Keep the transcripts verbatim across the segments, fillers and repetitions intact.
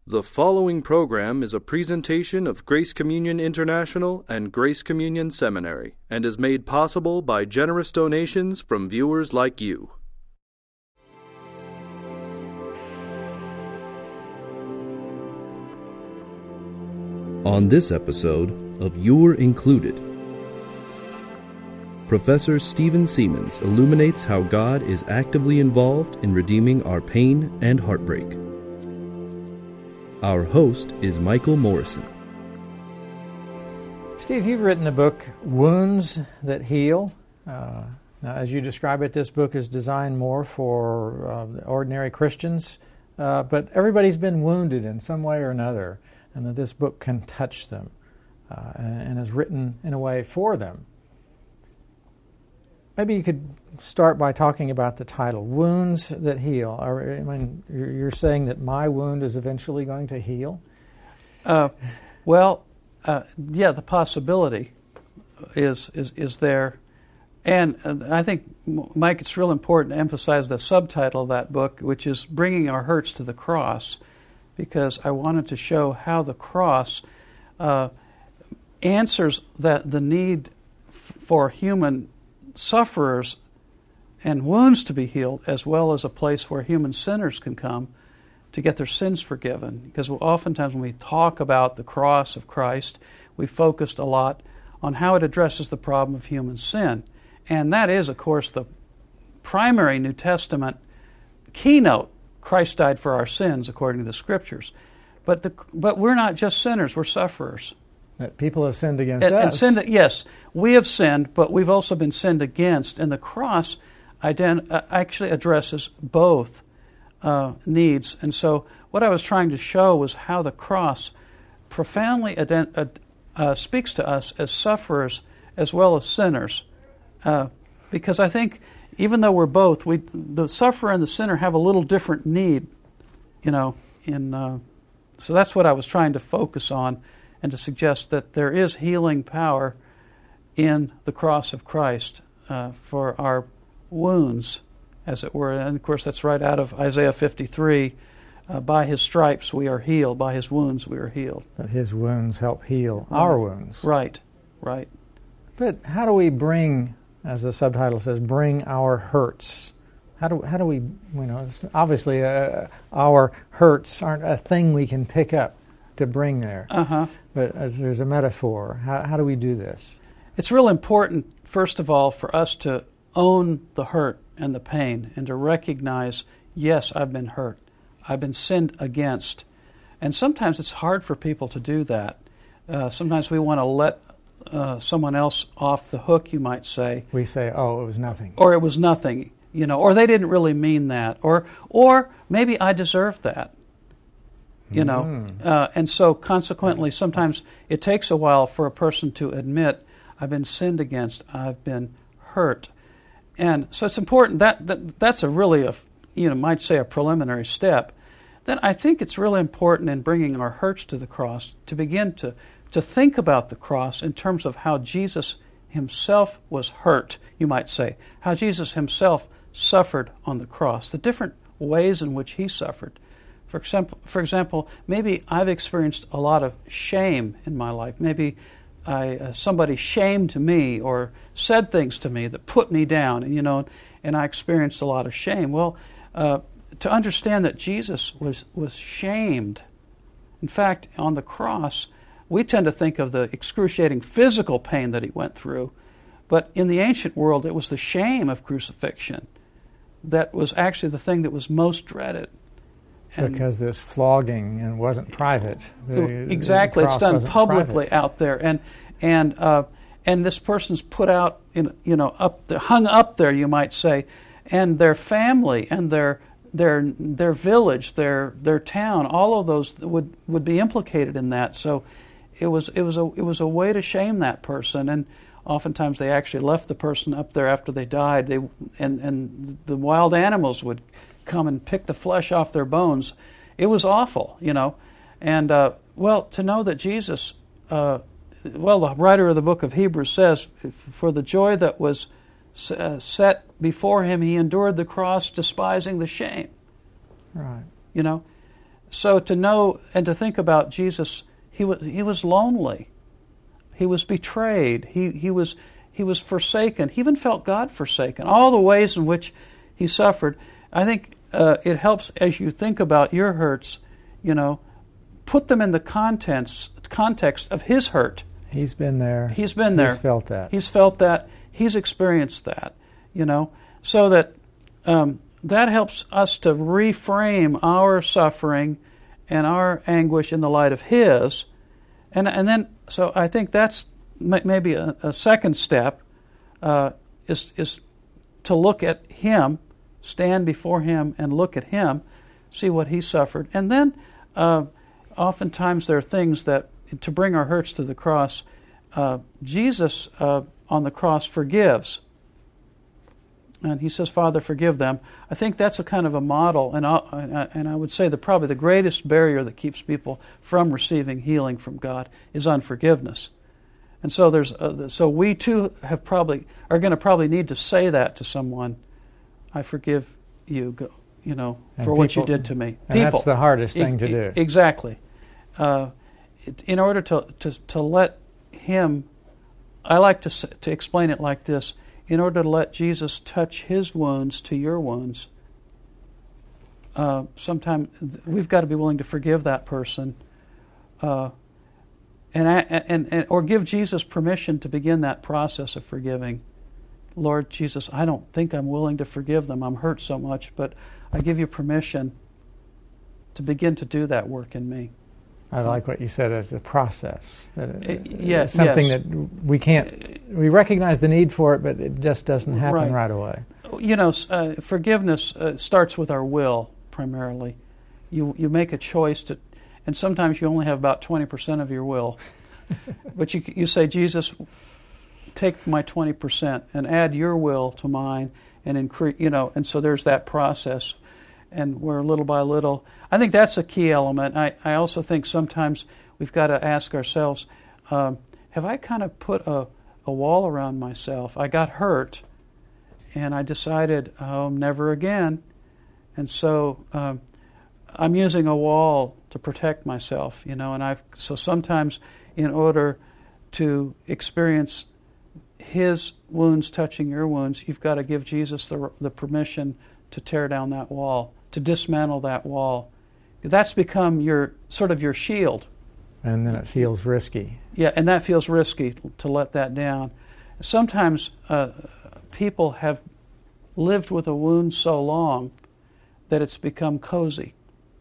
The following program is a presentation of Grace Communion International and Grace Communion Seminary and is made possible by generous donations from viewers like you. On this episode of You're Included, Professor Stephen Siemens illuminates how God is actively involved in redeeming our pain and heartbreak. Our host is Michael Morrison. Steve, you've written a book, Wounds That Heal. Uh, now, as you describe it, this book is designed more for uh, ordinary Christians, uh, but everybody's been wounded in some way or another, and that this book can touch them uh, and, and is written in a way for them. Maybe you could start by talking about the title, Wounds That Heal. I mean, you're saying that my wound is eventually going to heal? Uh, well, uh, yeah, the possibility is is is there. And uh, I think, Mike, it's real important to emphasize the subtitle of that book, which is Bringing Our Hurts to the Cross, because I wanted to show how the cross uh, answers that the need f- for human sufferers and wounds to be healed, as well as a place where human sinners can come to get their sins forgiven. Because oftentimes when we talk about the cross of Christ, we focused a lot on how it addresses the problem of human sin. And that is, of course, the primary New Testament keynote. Christ died for our sins, according to the Scriptures. But the, but we're not just sinners, we're sufferers. That people have sinned against and, us. And sinned, yes, we have sinned, but we've also been sinned against. And the cross ident- uh, actually addresses both uh, needs. And so what I was trying to show was how the cross profoundly ident- uh, uh, speaks to us as sufferers as well as sinners. Uh, because I think even though we're both, we the sufferer and the sinner have a little different need, you know. In uh, so that's what I was trying to focus on, and to suggest that there is healing power in the cross of Christ uh, for our wounds, as it were. And of course, that's right out of Isaiah fifty-three. Uh, by His stripes we are healed. By His wounds we are healed. That His wounds help heal right. our wounds. Right, right. But how do we bring, as the subtitle says, bring our hurts? How do how do we, you know, obviously uh, our hurts aren't a thing we can pick up to bring there. Uh-huh. But as there's a metaphor. How how do we do this? It's real important, first of all, for us to own the hurt and the pain and to recognize, yes, I've been hurt. I've been sinned against. And sometimes it's hard for people to do that. Uh, sometimes we want to let uh, someone else off the hook, you might say. We say, oh, it was nothing. Or it was nothing, you know, or they didn't really mean that. Or, or maybe I deserved that. You know, mm. uh, and so consequently, sometimes it takes a while for a person to admit, I've been sinned against, I've been hurt. And so it's important, that, that that's a really, a, you know, might say a preliminary step. Then I think it's really important in bringing our hurts to the cross to begin to, to think about the cross in terms of how Jesus Himself was hurt, you might say, how Jesus Himself suffered on the cross, the different ways in which He suffered. For example, for example, maybe I've experienced a lot of shame in my life. Maybe I, uh, somebody shamed me or said things to me that put me down, and you know, and I experienced a lot of shame. Well, uh, to understand that Jesus was was shamed. In fact, on the cross, we tend to think of the excruciating physical pain that He went through, but in the ancient world, it was the shame of crucifixion that was actually the thing that was most dreaded. And because this flogging and wasn't private. The, exactly, the it's done publicly private. out there, and and uh, and this person's put out, in you know, up there, hung up there, you might say, and their family and their their their village, their their town, all of those would, would be implicated in that. So it was it was a it was a way to shame that person, and oftentimes they actually left the person up there after they died. They and and the wild animals would come and pick the flesh off their bones. It was awful, you know. And, uh, well, to know that Jesus, uh, well, the writer of the book of Hebrews says, for the joy that was uh, set before Him, He endured the cross, despising the shame. Right. You know, so to know and to think about Jesus, he was he was lonely, he was betrayed, he he was he was forsaken, he even felt God forsaken. All the ways in which he suffered. I think uh, it helps as you think about your hurts, you know, put them in the contents context of his hurt. He's been there. He's been there. He's felt that. He's felt that. He's experienced that, you know, so that um, that helps us to reframe our suffering and our anguish in the light of his. And and then, so I think that's maybe a, a second step uh, is is to look at him, stand before him and look at him, see what he suffered. And then uh, oftentimes there are things that, to bring our hurts to the cross, uh, Jesus uh, on the cross forgives. And he says, Father, forgive them. I think that's a kind of a model, and I, and I would say that probably the greatest barrier that keeps people from receiving healing from God is unforgiveness. And so there's, uh, so we too have probably are going to probably need to say that to someone. I forgive you, you know, and for people, what you did to me. And people. That's the hardest thing e- to do. Exactly. Uh, in order to, to to let him, I like to to explain it like this. In order to let Jesus touch his wounds to your wounds, uh, sometimes we've got to be willing to forgive that person, uh, and, and and or give Jesus permission to begin that process of forgiving. Lord Jesus, I don't think I'm willing to forgive them. I'm hurt so much, but I give you permission to begin to do that work in me. I like what you said as a process. That it, yeah, it's something yes. that we can't, we recognize the need for it, but it just doesn't happen right, right away. You know, uh, forgiveness uh, starts with our will, primarily. You you make a choice to, and sometimes you only have about twenty percent of your will. But you you say, Jesus, take my twenty percent and add your will to mine and increase, you know, and so there's that process. And we're little by little. I think that's a key element. I, I also think sometimes we've got to ask ourselves, um, have I kind of put a, a wall around myself? I got hurt, and I decided, oh, never again. And so um, I'm using a wall to protect myself, you know. And I've so sometimes, in order to experience his wounds touching your wounds, you've got to give Jesus the the permission to tear down that wall, to dismantle that wall. That's become your sort of your shield. And then it feels risky. Yeah, and that feels risky to let that down. Sometimes uh, people have lived with a wound so long that it's become cozy.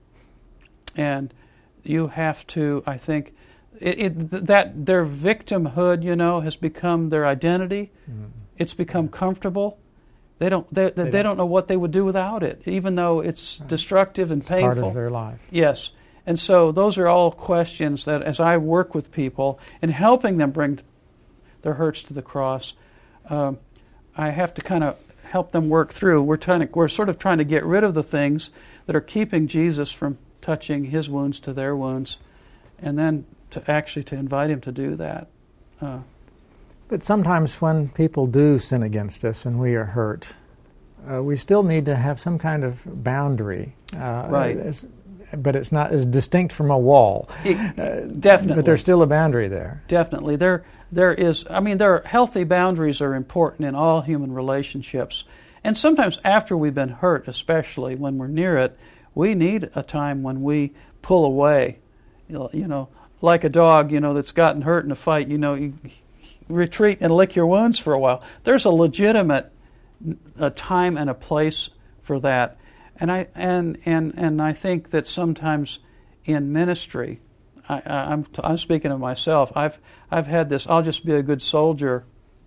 And you have to, I think, it, it, that their victimhood, you know, has become their identity. Mm-hmm. It's become comfortable. They don't. They, they, they don't. don't know what they would do without it, even though it's right. destructive and it's painful. Part of their life. Yes, and so those are all questions that, as I work with people and helping them bring their hurts to the cross, um, I have to kind of help them work through. We're trying to. We're sort of trying to get rid of the things that are keeping Jesus from touching his wounds to their wounds, and then to actually to invite him to do that. Uh, But sometimes when people do sin against us and we are hurt, uh, we still need to have some kind of boundary. Uh, right. As, but it's not as distinct from a wall. It, uh, definitely. But there's still a boundary there. Definitely. There, there is, I mean, there are, healthy boundaries are important in all human relationships. And sometimes after we've been hurt, especially when we're near it, we need a time when we pull away. You know, like a dog, you know, that's gotten hurt in a fight, you know, you retreat and lick your wounds for a while. There's a legitimate a time and a place for that, and I and and and I think that sometimes in ministry, I, I'm I'm speaking of myself. I've I've had this I'll just be a good soldier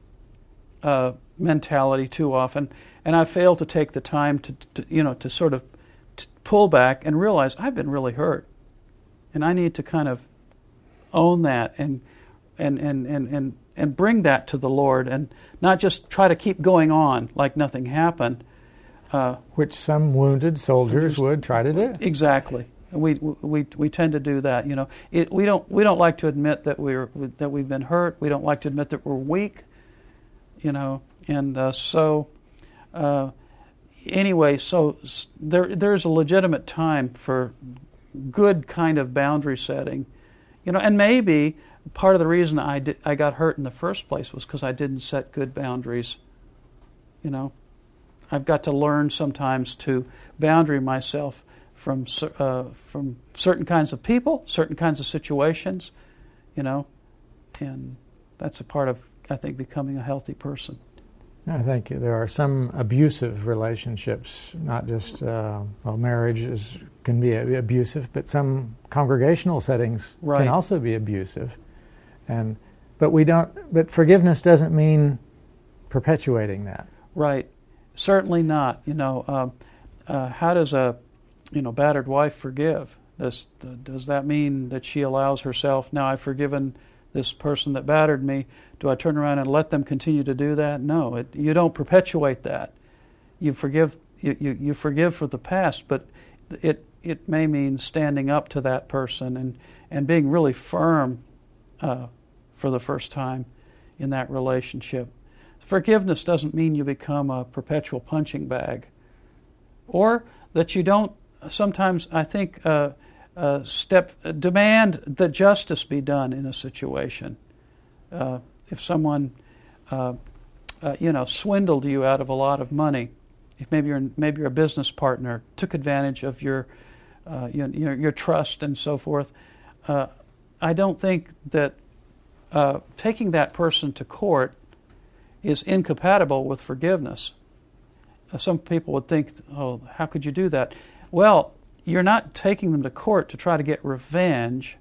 uh, mentality too often, and I failed to take the time to, to you know to sort of to pull back and realize I've been really hurt, and I need to kind of own that and and and and and. and bring that to the Lord, and not just try to keep going on like nothing happened. Uh, Which some wounded soldiers would try to do. Exactly. We we we tend to do that. You know, it, we don't we don't like to admit that we're that we've been hurt. We don't like to admit that we're weak. You know, and uh, so uh, anyway, so there there's a legitimate time for good kind of boundary setting. You know, and maybe part of the reason I did, I got hurt in the first place was because I didn't set good boundaries. You know, I've got to learn sometimes to boundary myself from uh, from certain kinds of people, certain kinds of situations. You know, and that's a part of, I think, becoming a healthy person. I think there are some abusive relationships, not just, uh, well, marriage is, can be abusive, but some congregational settings right. can also be abusive. And but we don't. But forgiveness doesn't mean perpetuating that. Right. Certainly not. You know, uh, uh, how does a you know battered wife forgive? Does does that mean that she allows herself, now I've forgiven this person that battered me, do I turn around and let them continue to do that? No, it, you don't perpetuate that. You forgive you, you, you forgive for the past, but it it may mean standing up to that person and, and being really firm uh, for the first time in that relationship. Forgiveness doesn't mean you become a perpetual punching bag, or that you don't sometimes, I think, uh, uh, step demand that justice be done in a situation. Uh, if someone, uh, uh, you know, swindled you out of a lot of money, if maybe you're maybe you're a business partner, took advantage of your, uh, your, your your trust and so forth, uh, I don't think that uh, taking that person to court is incompatible with forgiveness. Uh, some people would think, oh, how could you do that? Well, you're not taking them to court to try to get revenge,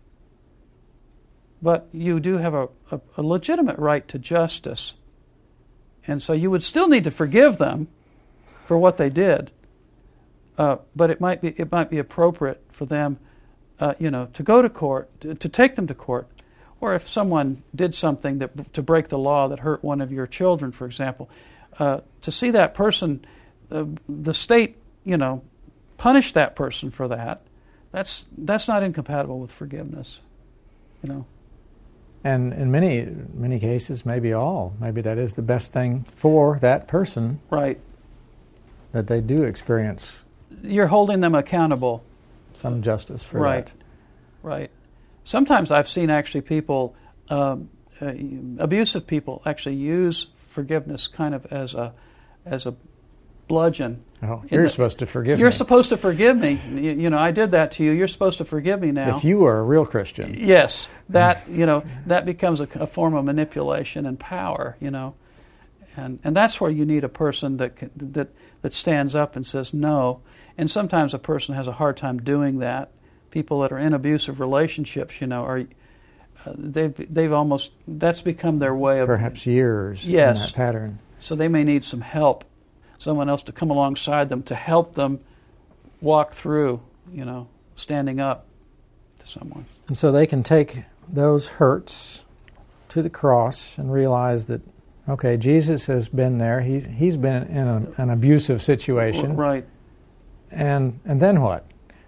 but you do have a, a, a legitimate right to justice. And so you would still need to forgive them for what they did, uh, but it might be it might be appropriate for them, uh, you know, to go to court, to, to take them to court. Or if someone did something that to break the law that hurt one of your children, for example, uh, to see that person, uh, the state, you know, punish that person for that, that's that's not incompatible with forgiveness, you know. And in many many cases, maybe all, maybe that is the best thing for that person. Right. That they do experience. You're holding them accountable. Some justice for right. that. Right. Right. Sometimes I've seen actually people, um, uh, abusive people, actually use forgiveness kind of as a as a bludgeon. Oh, you're the, supposed to forgive you're me. You're supposed to forgive me. You, you know, I did that to you. You're supposed to forgive me now. If you were a real Christian. Yes, that you know that becomes a, a form of manipulation and power. You know, and and that's where you need a person that can, that that stands up and says no. And sometimes a person has a hard time doing that. People that are in abusive relationships, you know, are uh, they've they've almost that's become their way of perhaps years yes. in that pattern. So they may need some help, someone else to come alongside them to help them walk through, you know, standing up to someone. And so they can take those hurts to the cross and realize that, okay, Jesus has been there. He he's been in a, an abusive situation, right? And and then what?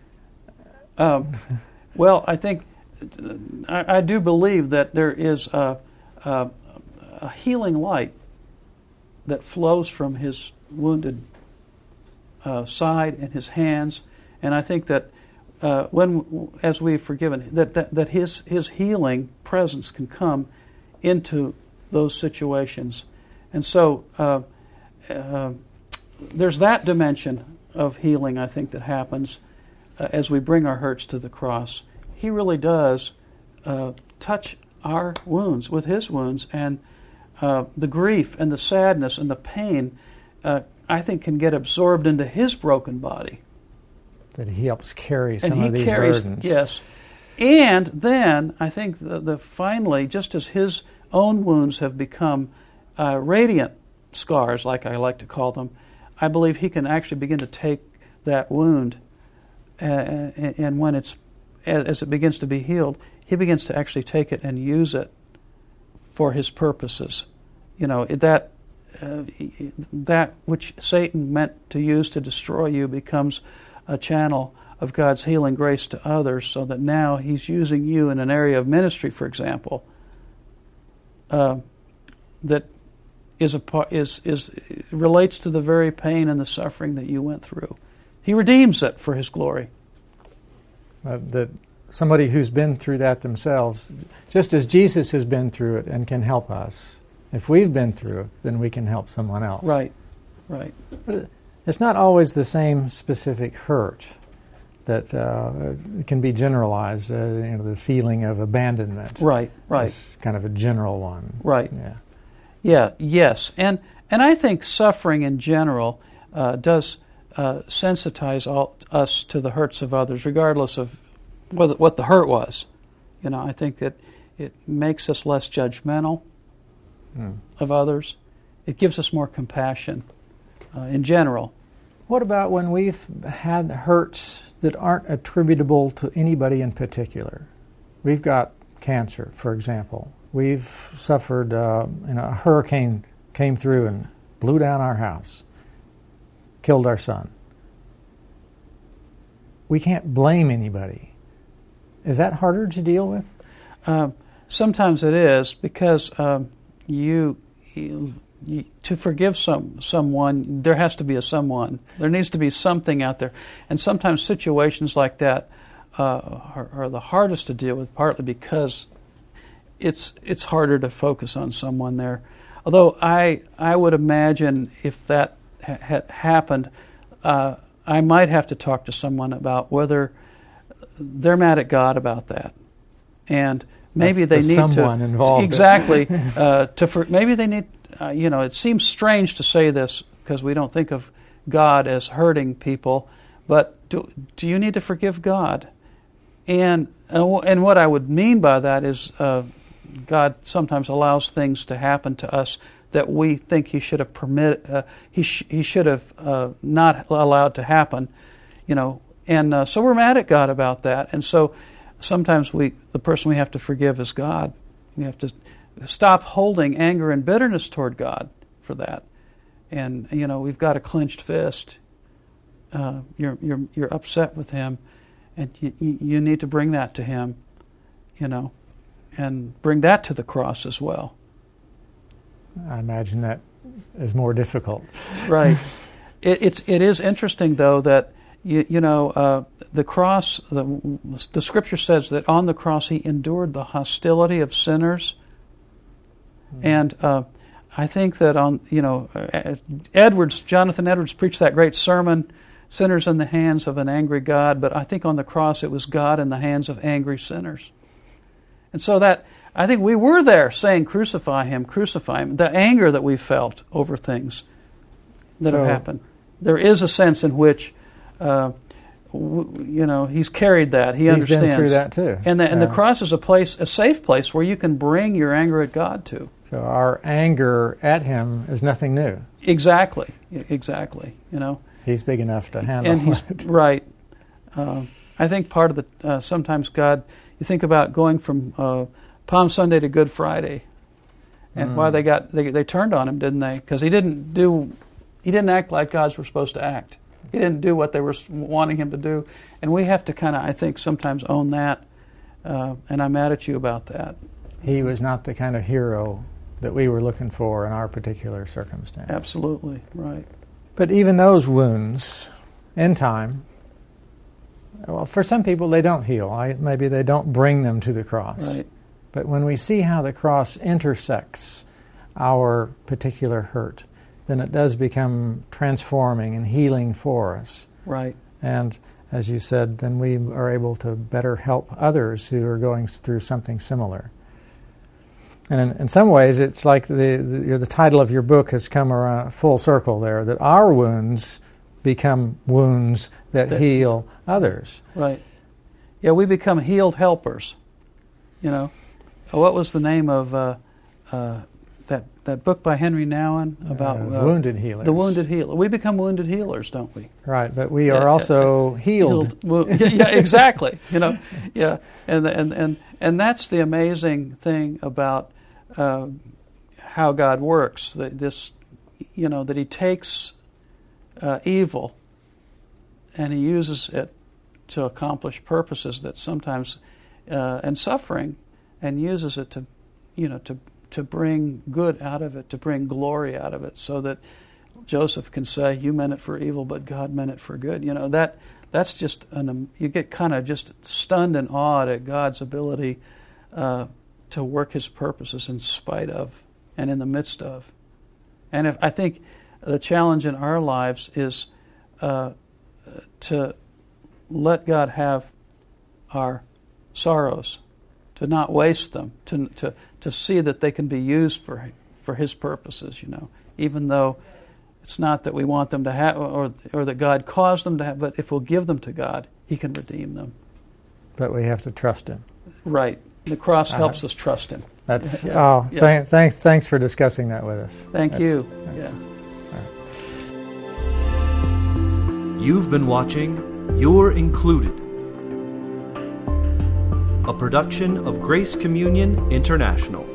Um, well, I think I, I do believe that there is a, a, a healing light that flows from his wounded uh, side and his hands, and I think that uh, when, as we've forgiven, that, that that his his healing presence can come into those situations, and so uh, uh, there's that dimension of healing I think that happens. Uh, as we bring our hurts to the cross. He really does uh, touch our wounds with his wounds, and uh, the grief and the sadness and the pain, uh, I think, can get absorbed into his broken body. That he helps carry some and he of these carries, burdens. Yes. And then, I think, the, the finally, just as his own wounds have become uh, radiant scars, like I like to call them, I believe he can actually begin to take that wound Uh, and when it's, as it begins to be healed, he begins to actually take it and use it for his purposes. You know, that uh, that which Satan meant to use to destroy you becomes a channel of God's healing grace to others, so that now he's using you in an area of ministry, for example, uh, that is a is is relates to the very pain and the suffering that you went through. He redeems it for his glory. Uh, that somebody who's been through that themselves, just as Jesus has been through it and can help us. If we've been through it, then we can help someone else. Right, right. But it's not always the same specific hurt that uh, can be generalized. Uh, you know, the feeling of abandonment. Right, right. Is kind of a general one. Right. Yeah. Yeah. Yes. And and I think suffering in general uh, does uh, sensitize all, us to the hurts of others, regardless of whether, what the hurt was. You know, I think that it makes us less judgmental mm. of others. It gives us more compassion uh, in general. What about when we've had hurts that aren't attributable to anybody in particular? We've got cancer, for example. We've suffered, uh, you know, a hurricane came through and blew down our house, killed our son. We can't blame anybody. Is that harder to deal with? Uh, sometimes it is, because um, you, you, you to forgive some someone, there has to be a someone. There needs to be something out there, and sometimes situations like that uh, are, are the hardest to deal with, partly because it's it's harder to focus on someone there. Although I I would imagine if that ha- had happened, uh, I might have to talk to someone about whether they're mad at God about that, and maybe That's they the need someone to involved exactly uh, to for, maybe they need uh, you know it seems strange to say this because we don't think of God as hurting people, but do do you need to forgive God? And and what I would mean by that is uh, God sometimes allows things to happen to us that we think He should have permit uh, He sh- He should have uh, not allowed to happen, you know. And uh, so we're mad at God about that. And so sometimes we, the person we have to forgive is God. We have to stop holding anger and bitterness toward God for that. And, you know, we've got a clenched fist. Uh, you're, you're, you're upset with Him, and you, you need to bring that to Him, you know, and bring that to the cross as well. I imagine that is more difficult. Right. It, it's, it is interesting, though, that You, you know, uh, the cross, the, the Scripture says that on the cross He endured the hostility of sinners. Mm-hmm. And uh, I think that on, you know, Edwards, Jonathan Edwards preached that great sermon, Sinners in the Hands of an Angry God, but I think on the cross it was God in the hands of angry sinners. And so that, I think we were there saying, crucify Him, crucify Him, the anger that we felt over things that so, have happened. There is a sense in which Uh, w- you know, He's carried that. He he's understands. He's been through that too. And the, and yeah. the cross is a place, a safe place where you can bring your anger at God to. So our anger at Him is nothing new. Exactly, exactly. You know, He's big enough to handle and he's, it. Right. Uh, I think part of the uh, sometimes God. You think about going from uh, Palm Sunday to Good Friday, and mm. why they got they they turned on Him, didn't they? Because He didn't do, He didn't act like gods were supposed to act. He didn't do what they were wanting Him to do. And we have to kind of, I think, sometimes own that. Uh, and I'm mad at you about that. He was not the kind of hero that we were looking for in our particular circumstance. Absolutely, right. But even those wounds, in time, well, for some people they don't heal. I, maybe they don't bring them to the cross. Right. But when we see how the cross intersects our particular hurt, then it does become transforming and healing for us. Right. And as you said, then we are able to better help others who are going through something similar. And in, in some ways, it's like the, the the title of your book has come around full circle there, that our wounds become wounds that, that heal others. Right. Yeah, we become healed helpers. You know, what was the name of uh, uh, that that book by Henry Nouwen about uh, uh, wounded healers? The wounded healer. We become wounded healers, don't we? Right, but we are also healed. healed. yeah, yeah, exactly. You know, yeah, and and and and that's the amazing thing about uh, how God works. That this, you know, that He takes uh, evil and He uses it to accomplish purposes that sometimes uh, and suffering, and uses it to, you know, to. to bring good out of it, to bring glory out of it, so that Joseph can say, "You meant it for evil, but God meant it for good." You know, that that's just an um, you get kind of just stunned and awed at God's ability uh, to work His purposes in spite of and in the midst of. And if I think the challenge in our lives is uh, to let God have our sorrows, to not waste them, to to to see that they can be used for for His purposes. You know, even though it's not that we want them to have, or or that God caused them to have, but if we'll give them to God, He can redeem them. But we have to trust Him. Right. The cross Uh, helps us trust Him. That's Yeah. oh, Yeah. th- thanks, thanks for discussing that with us. Thank That's- you. that's- Yeah. You've been watching You're Included, a production of Grace Communion International.